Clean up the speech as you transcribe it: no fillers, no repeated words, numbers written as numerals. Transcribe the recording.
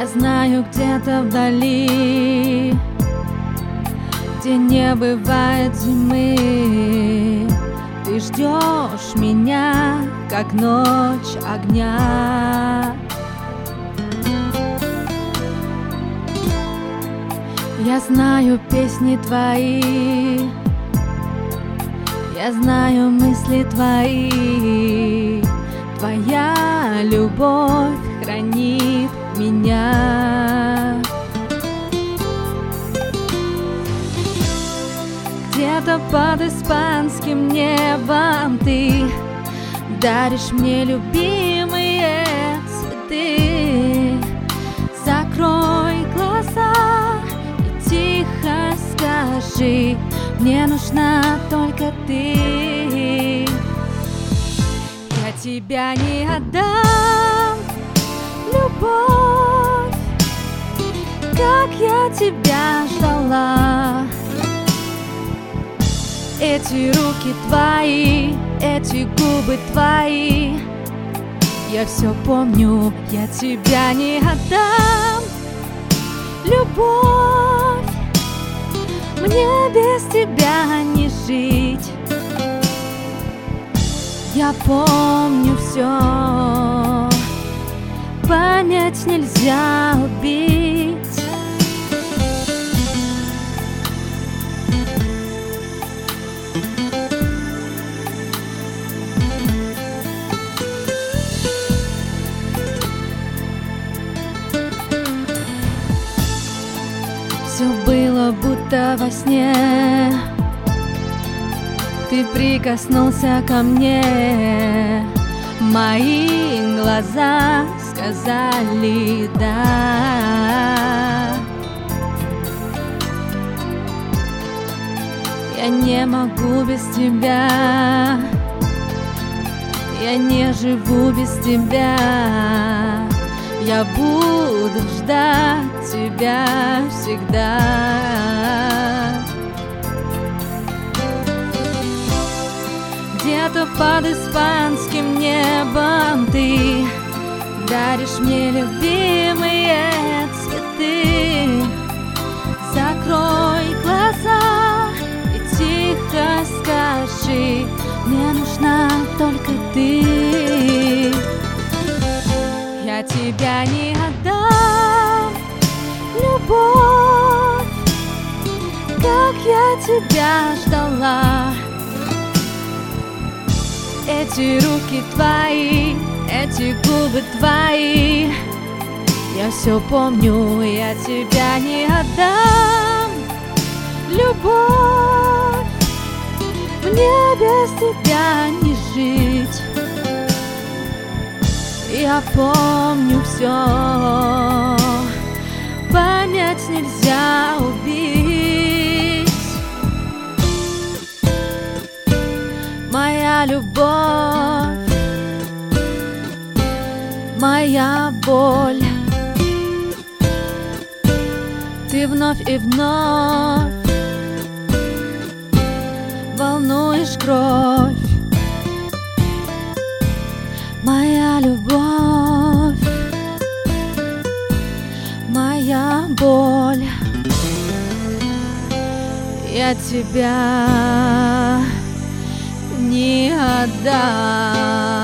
Я знаю, где-то вдали, где не бывает зимы, ты ждешь меня, как ночь огня. Я знаю песни твои, я знаю мысли твои, твоя любовь хранит меня. Где-то под испанским небом ты даришь мне любимые цветы. Закрой глаза и тихо скажи: мне нужна только ты. Я тебя не отдам, любовь, как я тебя ждала. Эти руки твои, эти губы твои, я все помню, я тебя не отдам, любовь, мне без тебя не жить. Я помню все, память нельзя убить. Все было будто во сне, ты прикоснулся ко мне, мои глаза сказали да. Я не могу без тебя, я не живу без тебя. Я буду ждать тебя всегда. Где-то под испанским небом ты даришь мне любимые цветы. Закрой глаза и тихо скажи: мне нужна только ты. Я тебя не отдам, любовь, как я тебя ждала. Эти руки твои, эти губы твои, я все помню, я тебя не отдам, любовь, мне без тебя не жить. Я помню все, память нельзя убить. Моя любовь, моя боль, ты вновь и вновь волнуешь кровь. Моя любовь, моя боль, я тебя не отдам.